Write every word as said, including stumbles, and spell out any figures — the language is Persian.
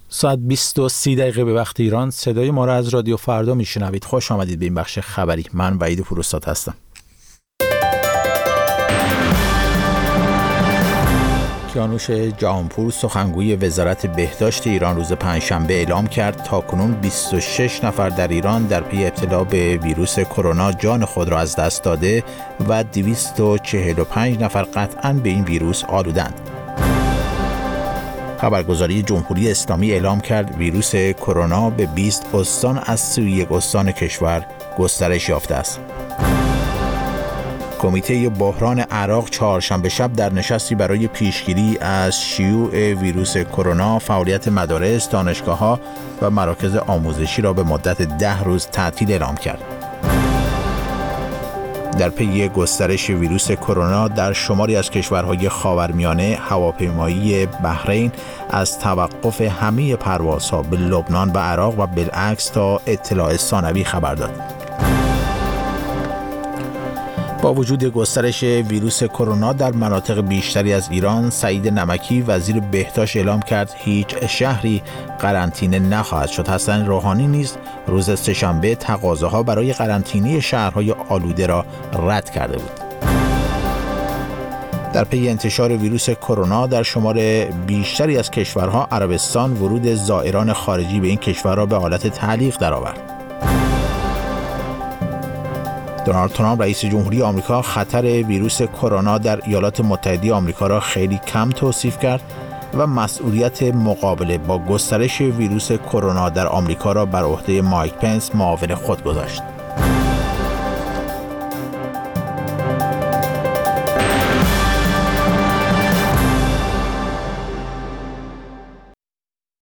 ساعت بیست و سی دقیقه به وقت ایران. صدای ما را از رادیو فردا میشنوید. خوش آمدید به این بخش خبری. من وحید پوراستاد هستم. کیانوش جهانپور سخنگوی وزارت بهداشت ایران روز پنجشنبه اعلام کرد تاکنون بیست و شش نفر در ایران در پی ابتلا به ویروس کرونا جان خود را از دست داده و دویست و چهل و پنج نفر قطعاً به این ویروس آلودند. خبرگزاری جمهوری اسلامی اعلام کرد ویروس کرونا به بیست استان از سی و یک استان کشور گسترش یافته است. کمیته بحران عراق چهارشنبه شب در نشستی برای پیشگیری از شیوع ویروس کرونا فعالیت مدارس، دانشگاه‌ها و مراکز آموزشی را به مدت ده روز تعطیل اعلام کرد. در پی گسترش ویروس کرونا در شماری از کشورهای خاورمیانه، هواپیمایی بحرین از توقف همه پروازها به لبنان و عراق و بالعکس تا اطلاع ثانوی خبر داد. با وجود گسترش ویروس کرونا در مناطق بیشتری از ایران، سعید نمکی وزیر بهداشت اعلام کرد هیچ شهری قرنطینه نخواهد شد. حسن روحانی نیز روز سه‌شنبه تقاضاها برای قرنطینه شهرهای آلوده را رد کرده بود. در پی انتشار ویروس کرونا در شمار بیشتری از کشورها، عربستان ورود زائران خارجی به این کشور را به حالت تعلیق درآورد. دونالد ترامپ رئیس جمهوری آمریکا خطر ویروس کرونا در ایالات متحده آمریکا را خیلی کم توصیف کرد و مسئولیت مقابله با گسترش ویروس کرونا در آمریکا را بر عهده مایک پنس معاون خود گذاشت.